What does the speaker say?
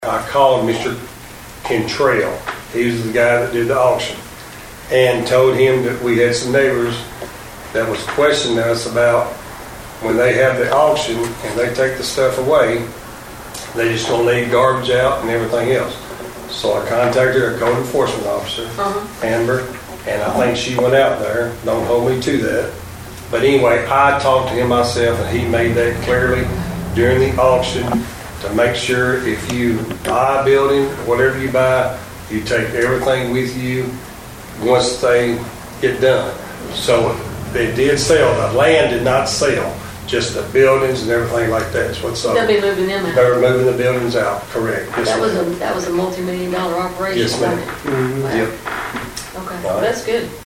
I called Mr. Cantrell. He was the guy that did the auction, and told him that we had some neighbors that was questioning us about when they have the auction and they take the stuff away, they just gonna leave garbage out and everything else. So I contacted a code enforcement officer, Amber, and I think she went out there. Don't hold me to that. But anyway, I talked to him myself, and he made that clearly during the auction to make sure if you buy a building, whatever you buy, you take everything with you once they get done. So they did sell. The land did not sell, just the buildings and everything like that. That's what's up. They'll be moving them out. They're moving the buildings out, correct. Yes, That was a multi-million-dollar operation. Yes, ma'am. Wasn't it? Wow. Yep. Okay, well, that's good.